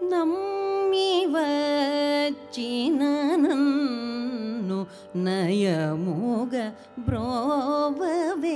నమ్మి వచ్చిన నన్ను నయముగ బ్రోవవే.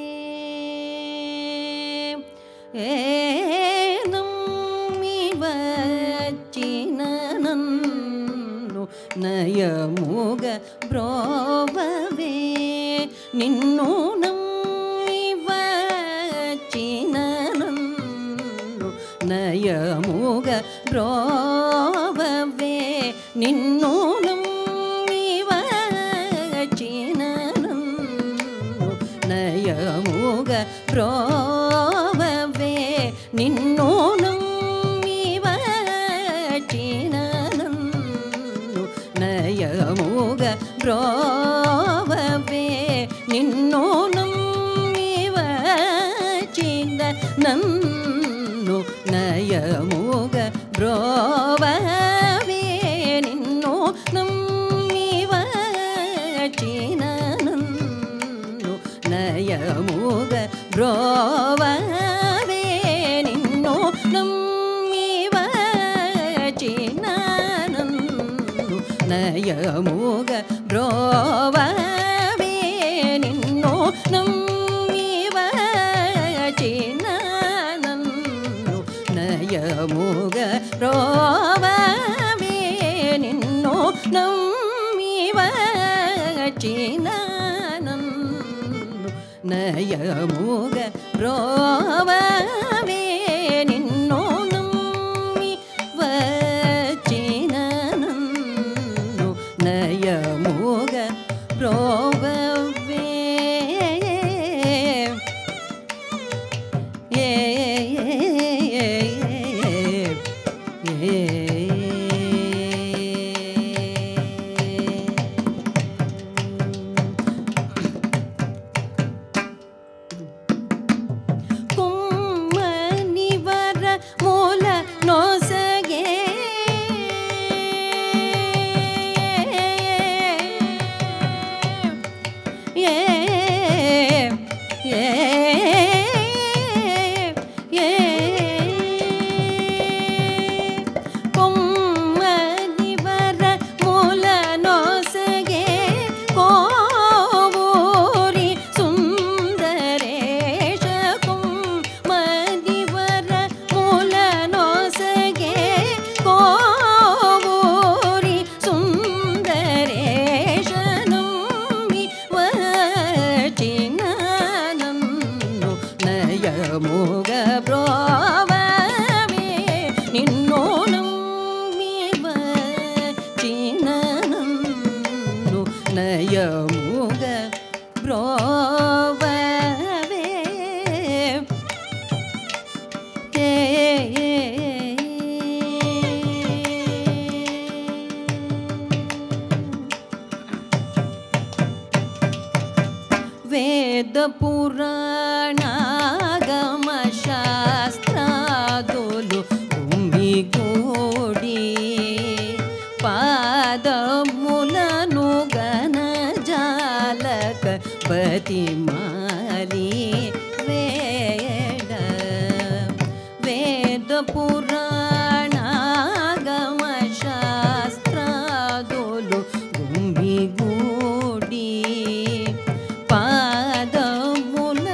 నమ్మి వచ్చిన నన్ను నయముగ బ్రోవవే. నిన్ను నమ్మి వచ్చిన నన్ను నయముగ బ్రోవవే. నిన్ను నమ్మి వచ్చిన నన్ను నయముగ బ్రోవవే. నిన్ను నమ్మి వచ్చిన నన్ను నయముగ బ్రోవవే. నిన్ను నమ్మి వచ్చిన నన్ను నయముగ బ్రోవవే. నిన్ను నమ్మి వచ్చిన నన్ను నయముగ బ్రోవవే. నిన్ను నమ్మి వచ్చిన నన్ను నయముగ బ్రోవవే. నిన్ను నమ్మి వచ్చిన నన్ను నయముగ బ్రోవవే. నిన్ను నమ్మి వచ్చిన నన్ను నయముగ బ్రోవవే. నిన్ను నమ్మి వచ్చిన నన్ను నయముగ బ్రోవవే. కుమ్మని వరముల నొసగే కొమ్మని వరముల నొసగే కోవూరి సుందరేశ. కొమ్మని వరముల నొసగే కోవూరి సుందరేశ. నమ్మి వచ్చిన నన్ను నయముగ బ్రోవవే. నిన్ను నమ్మి వచ్చిన నన్ను నయముగ బ్రోవవే. వేద పురాణాగమ శాస్త్రాదులు గుమిగూడి పాదములను గణజాలక బతిమాలి వేడ. వేద పురాణాగమ శాస్త్రాదులు గుమిగూడి పాదముల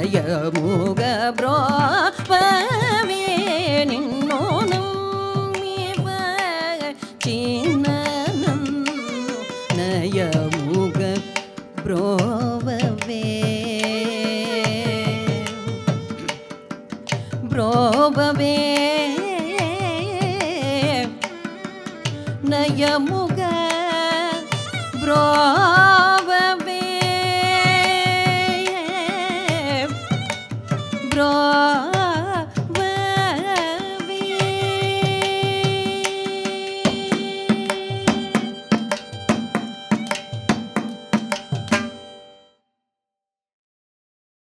నయముగ బ్రోవవే నిన్ను నమ్మివ చిన్ననన్ను నయముగ బ్రోవవే బ్రోవవే నయముగ బ్రోవవే